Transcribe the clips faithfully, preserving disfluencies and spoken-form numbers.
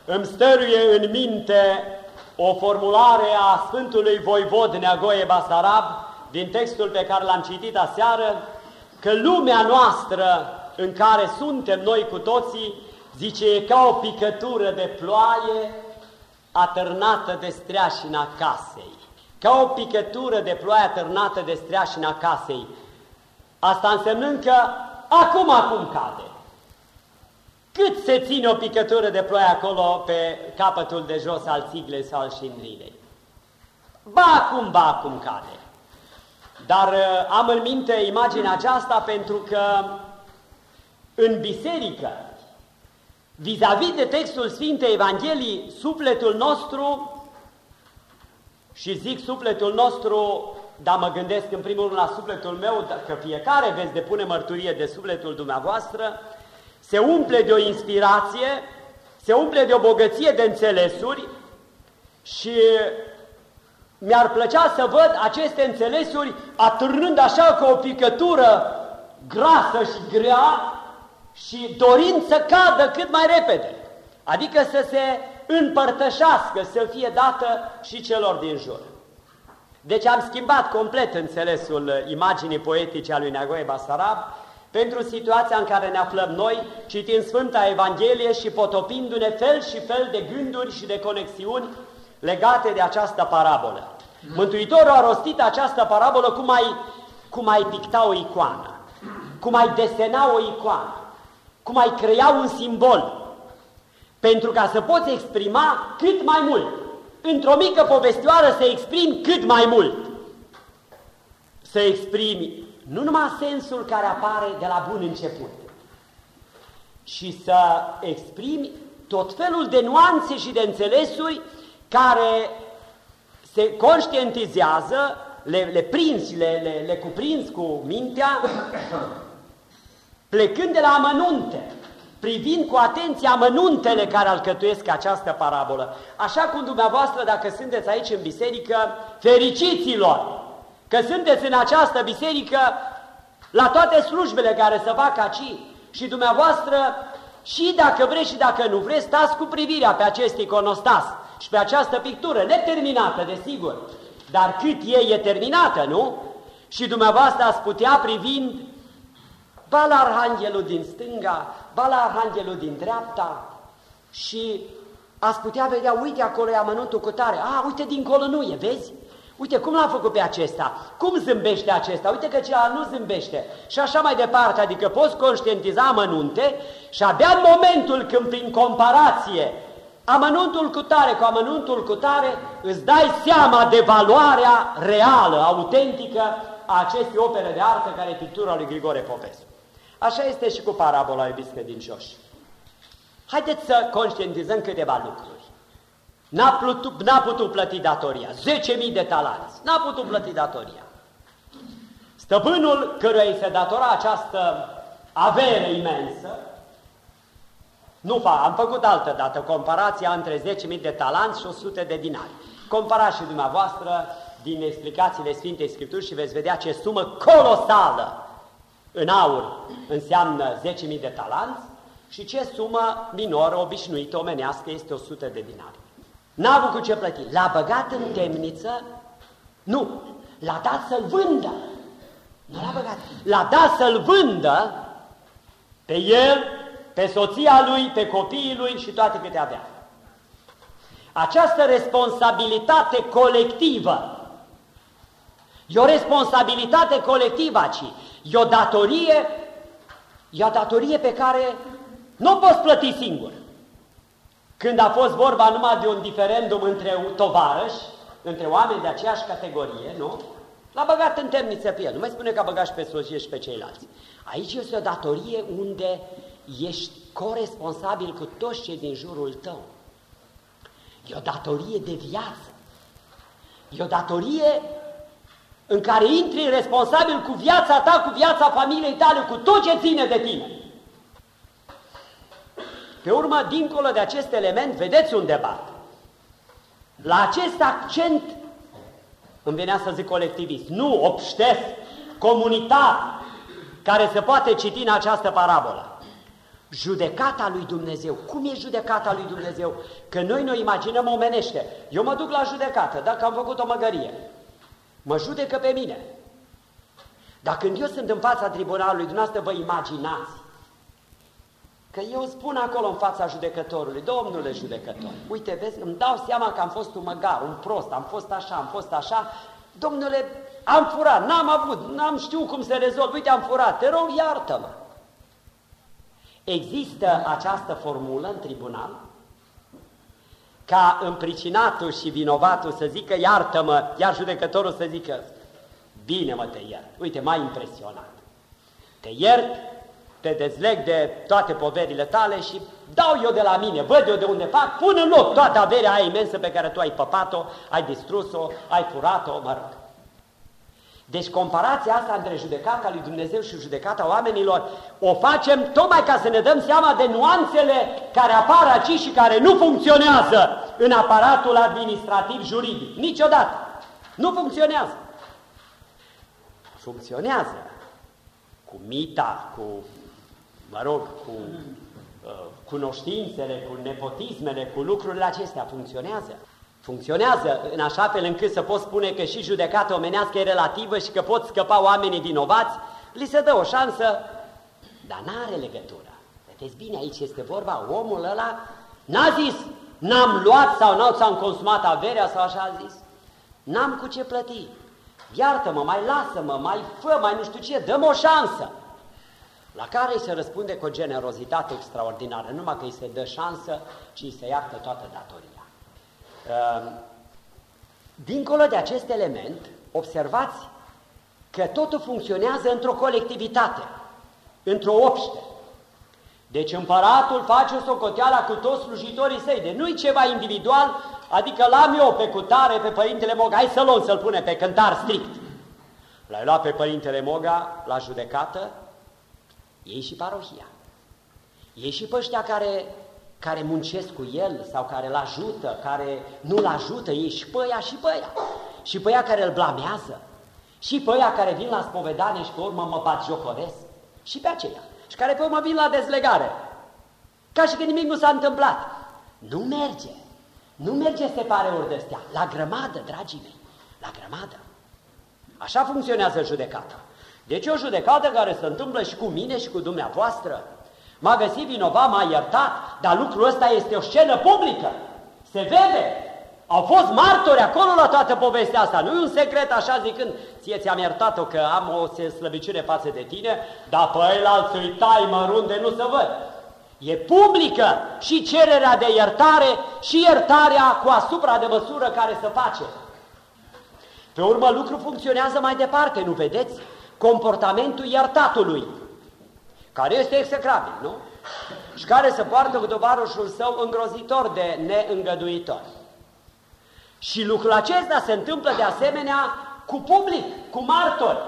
îmi stăruie în minte o formulare a Sfântului Voivod Neagoe Basarab din textul pe care l-am citit aseară, că lumea noastră în care suntem noi cu toții, zice, e ca o picătură de ploaie atârnată de streașina casei. Ca o picătură de ploaie atârnată de streașina casei. Asta însemnând că acum, acum cade. Cât se ține o picătură de ploaie acolo pe capătul de jos al țiglei sau al șindrilei? Ba acum, ba acum cade. Dar am în minte imaginea aceasta pentru că în biserică, vis-a-vis de textul Sfintei Evangheliei, sufletul nostru, și zic sufletul nostru, dar mă gândesc în primul rând la sufletul meu, că fiecare veți depune mărturie de sufletul dumneavoastră, se umple de o inspirație, se umple de o bogăție de înțelesuri și mi-ar plăcea să văd aceste înțelesuri atârnând așa ca o picătură grasă și grea și dorind să cadă cât mai repede, adică să se împărtășească, să fie dată și celor din jur. Deci am schimbat complet înțelesul imaginii poetice a lui Neagoe Basarab pentru situația în care ne aflăm noi, citind Sfânta Evanghelie și potopindu-ne fel și fel de gânduri și de conexiuni legate de această parabolă. Mântuitorul a rostit această parabolă cum ai, cum ai picta o icoană, cum ai desena o icoană, cum ai crea un simbol, pentru ca să poți exprima cât mai mult. Într-o mică povestioară să exprimi cât mai mult. Să exprimi nu numai sensul care apare de la bun început, și să exprimi tot felul de nuanțe și de înțelesuri care se conștientizează, le, le prinzi, le, le, le cuprinzi cu mintea, plecând de la amănunte, privind cu atenție amănuntele care alcătuiesc această parabolă. Așa cum dumneavoastră, dacă sunteți aici în biserică, fericiților, că sunteți în această biserică la toate slujbele care se fac aici și dumneavoastră, și dacă vreți și dacă nu vreți, stați cu privirea pe acest iconostas și pe această pictură, neterminată, desigur, dar cât ei e terminată, nu? Și dumneavoastră ați putea, privind, ba la Arhanghelul din stânga, ba la Arhanghelul din dreapta, și ați putea vedea, uite acolo e amănuntul cu tare, a, uite dincolo nu e, vezi? Uite cum l-a făcut pe acesta, cum zâmbește acesta, uite că celălalt nu zâmbește și așa mai departe, adică poți conștientiza amănunte și abia în momentul când prin comparație amănuntul cu tare cu amănuntul cu tare îți dai seama de valoarea reală, autentică a acestei opere de artă care e pictura lui Grigore Popescu. Așa este și cu parabola, iubiți credincioși. Haideți să conștientizăm câteva lucruri. N-a putut, n-a putut plăti datoria, zece mii de talanți, n-a putut plăti datoria. Stăpânul căruia îi se datora această avere imensă, nu fa, am făcut altă dată comparația între zece mii de talanți și o sută de dinari. Comparați și dumneavoastră din explicațiile Sfintei Scripturi și veți vedea ce sumă colosală în aur înseamnă zece mii de talanți și ce sumă minoră, obișnuită, omenească, este o sută de dinari. N-a avut cu ce plăti. L-a băgat în temniță? Nu. L-a dat să-l vândă. Nu l-a băgat. L-a dat să-l vândă pe el, pe soția lui, pe copiii lui și toate câte avea. Această responsabilitate colectivă, e o responsabilitate colectivă aici, e o datorie, e o datorie pe care nu o poți plăti singur. Când a fost vorba numai de un diferendum între tovarăși, între oameni de aceeași categorie, nu? L-a băgat în temniță pe el. Nu mai spune că a băgat și pe soție și pe ceilalți. Aici este o datorie unde ești coresponsabil cu toți cei din jurul tău. E o datorie de viață. E o datorie în care intri responsabil cu viața ta, cu viața familiei tale, cu tot ce ține de tine. Pe urmă, dincolo de acest element, vedeți un debat. La acest accent, îmi venea să zic colectivist, nu obștesc, comunitar, care se poate citi în această parabolă. Judecata lui Dumnezeu. Cum e judecata lui Dumnezeu? Că noi ne imaginăm omenește. Eu mă duc la judecată, dacă am făcut o măgărie. Mă judecă pe mine. Dar când eu sunt în fața tribunalului, dumneavoastră vă imaginați că eu spun acolo în fața judecătorului, domnule judecător, uite, vezi, îmi dau seama că am fost un măgar, un prost, am fost așa, am fost așa, domnule, am furat, n-am avut, n-am știut cum se rezolvă, uite, am furat, te rog, iartă-mă. Există această formulă în tribunal? Ca împricinatul și vinovatul să zică, iartă-mă, iar judecătorul să zică, bine mă, te iert, uite, m-ai impresionat, te iert, te dezleg de toate poverile tale și dau eu de la mine, văd eu de unde fac, pun în loc toată averea aia imensă pe care tu ai păpat-o, ai distrus-o, ai furat-o, mă rog. Deci comparația asta între judecata lui Dumnezeu și judecata oamenilor o facem tocmai ca să ne dăm seama de nuanțele care apar aici și care nu funcționează în aparatul administrativ-juridic. Niciodată. Nu funcționează. Funcționează cu mita, cu, mă rog, cu uh, cunoștințele, cu nepotismele, cu lucrurile acestea. Funcționează. Funcționează în așa fel încât să poți spune că și judecata omenească e relativă și că pot scăpa oamenii vinovați, li se dă o șansă, dar n-are legătură. Vedeți bine, aici este vorba, omul ăla n-a zis, n-am luat sau n-au ți-am consumat averea sau așa a zis, n-am cu ce plăti, iartă-mă, mai lasă-mă, mai fă, mai nu știu ce, dă-mi o șansă. La care îi se răspunde cu o generozitate extraordinară, nu numai că îi se dă șansă, ci îi se iartă toată datoria. Dincolo de acest element, observați că totul funcționează într-o colectivitate, într-o obște. Deci împăratul face o socoteală cu toți slujitorii săi, de nu-i ceva individual, adică l-am eu pe cutare, pe Părintele Moga, hai să luăm să-l pune pe cântar strict. L-ai luat pe Părintele Moga la judecată, ei și parohia, ei și pe ăștia care... care muncesc cu el sau care îl ajută, care nu-l ajută, ei și pe ăia și pe ăia. Și pe ăia care îl blamează, și pe ăia care vin la spovedanie și pe urmă mă batjocoresc, și pe aceia. Și care pe urmă vin la dezlegare, ca și că nimic nu s-a întâmplat. Nu merge, nu merge separeuri de-astea, la grămadă, dragii mei, la grămadă. Așa funcționează judecata. Deci o judecată care se întâmplă și cu mine și cu dumneavoastră. M-a găsit vinovat, m-a iertat, dar lucrul ăsta este o scenă publică. Se vede. Au fost martori acolo la toată povestea asta. Nu e un secret așa zicând, ție ți-am iertat-o că am o slăbiciune față de tine, dar pe ăilalți îi tai mărunde, nu se văd. E publică și cererea de iertare și iertarea cu asupra de măsură care se face. Pe urmă lucrul funcționează mai departe, nu vedeți? Comportamentul iertatului, care este execrabil, nu? Și care se poartă cu tovarășul său îngrozitor de neîngăduitor. Și lucrul acesta se întâmplă de asemenea cu public, cu martori.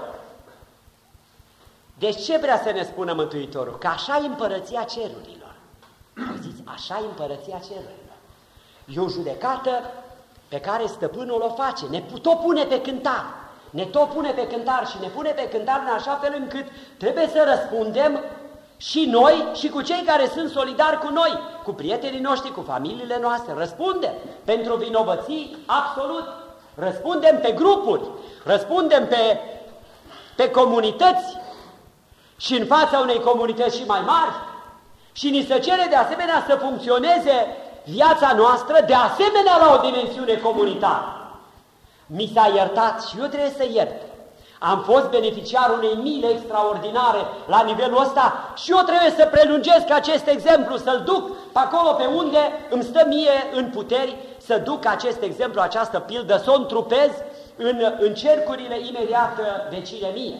Deci ce vrea să ne spună Mântuitorul? Că așa e împărăția cerurilor. Auziți? Așa e împărăția cerurilor. E o judecată pe care stăpânul o face, ne tot pune pe cântar. Ne tot pune pe cântar și ne pune pe cântar în așa fel încât trebuie să răspundem și noi și cu cei care sunt solidari cu noi, cu prietenii noștri, cu familiile noastre. Răspundem pentru vinovății absolut, răspundem pe grupuri, răspundem pe, pe comunități și în fața unei comunități și mai mari și ni se cere de asemenea să funcționeze viața noastră de asemenea la o dimensiune comunitară. Mi s-a iertat și eu trebuie să iert. Am fost beneficiar unei mile extraordinare la nivelul ăsta și eu trebuie să prelungesc acest exemplu, să-l duc pe acolo pe unde îmi stă mie în puteri să duc acest exemplu, această pildă, să o întrupez în, în cercurile imediat vecine mie.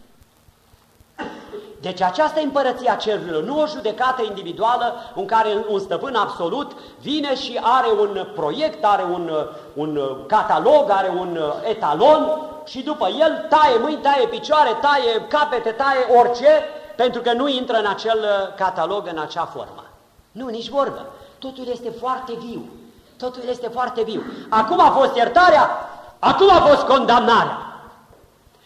Deci aceasta e împărăția cerurilor, nu o judecată individuală în care un stăpân absolut vine și are un proiect, are un, un catalog, are un etalon și după el taie mâini, taie picioare, taie capete, taie orice, pentru că nu intră în acel catalog, în acea formă. Nu, nici vorbă. Totul este foarte viu. Totul este foarte viu. Acum a fost iertarea, acum a fost condamnarea.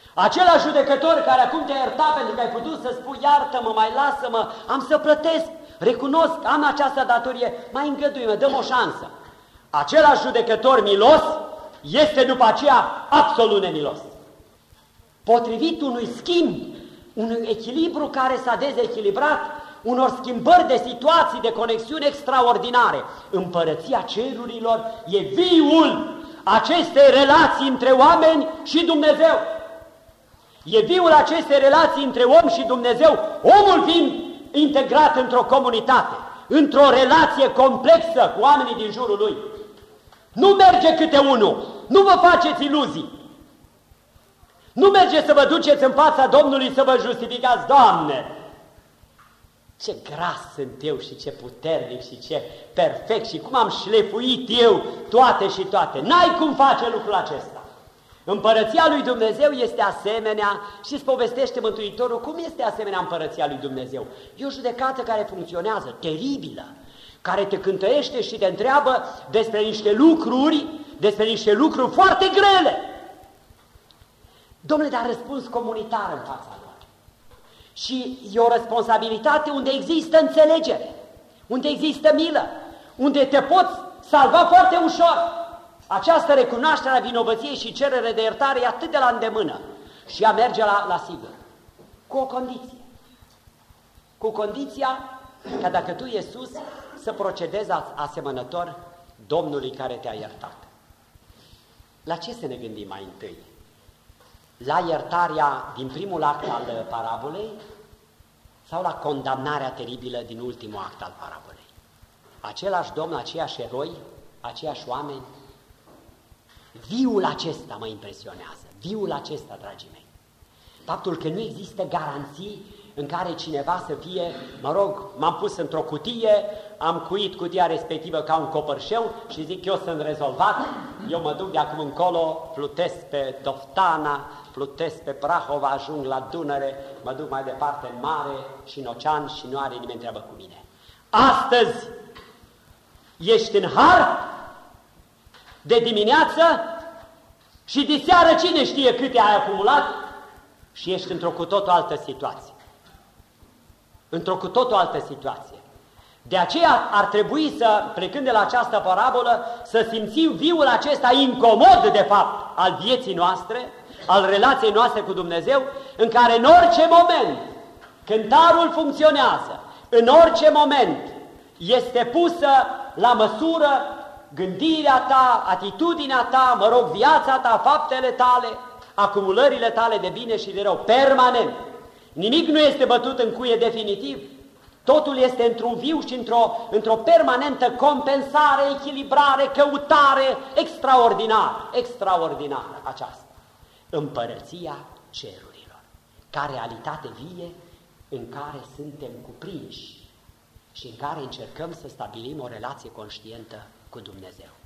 Același judecător care acum te-a iertat pentru că ai putut să spui iartă-mă, mai lasă-mă, am să plătesc, recunosc, am această datorie, mai îngăduie-mă, dăm o șansă. Același judecător milos este după aceea absolut nemilos. Potrivit unui schimb, unui echilibru care s-a dezechilibrat, unor schimbări de situații, de conexiuni extraordinare. Împărăția cerurilor e viul acestei relații între oameni și Dumnezeu. E viul acestei relații între om și Dumnezeu, omul fiind integrat într-o comunitate, într-o relație complexă cu oamenii din jurul lui. Nu merge câte unul, nu vă faceți iluzii. Nu merge să vă duceți în fața Domnului să vă justificați, Doamne, ce gras sunt eu și ce puternic și ce perfect și cum am șlefuit eu toate și toate. N-ai cum face lucrul acesta. Împărăția lui Dumnezeu este asemenea și îți povestește Mântuitorul cum este asemenea împărăția lui Dumnezeu. E o judecată care funcționează, teribilă, care te cântăiește și te întreabă despre niște lucruri, despre niște lucruri foarte grele. Domnule, dar răspuns comunitar în fața lor. Și e o responsabilitate unde există înțelegere, unde există milă, unde te poți salva foarte ușor. Această recunoaștere a vinovăției și cerere de iertare e atât de la îndemână și ea merge la, la sigur. Cu o condiție. Cu condiția ca dacă tu, Iisus, să procedezi asemănător Domnului care te-a iertat. La ce să ne gândim mai întâi? La iertarea din primul act al parabolei sau la condamnarea teribilă din ultimul act al parabolei? Același Domn, aceiași eroi, aceiași oameni? Viul acesta mă impresionează, viul acesta, dragii mei. Faptul că nu există garanții în care cineva să fie, mă rog, m-am pus într-o cutie, am cuit cutia respectivă ca un copărșeu și zic, eu sunt rezolvat, eu mă duc de acum încolo, plutesc pe Doftana, plutesc pe Prahova, ajung la Dunăre, mă duc mai departe în mare și în ocean și nu are nimeni treabă cu mine. Astăzi ești în har de dimineață și de seară cine știe câte ai acumulat și ești într-o cu totul altă situație. Într-o cu totul altă situație. De aceea ar trebui să, plecând de la această parabolă, să simțim viul acesta incomod, de fapt, al vieții noastre, al relației noastre cu Dumnezeu, în care în orice moment cântarul funcționează, în orice moment este pusă la măsură gândirea ta, atitudinea ta, mă rog, viața ta, faptele tale, acumulările tale de bine și de rău, permanent. Nimic nu este bătut în cuie definitiv. Totul este într-un viu și într-o într-o permanentă compensare, echilibrare, căutare extraordinară, extraordinară aceasta. Împărăția cerurilor, ca realitate vie în care suntem cuprinși și în care încercăm să stabilim o relație conștientă cu Dumnezeu.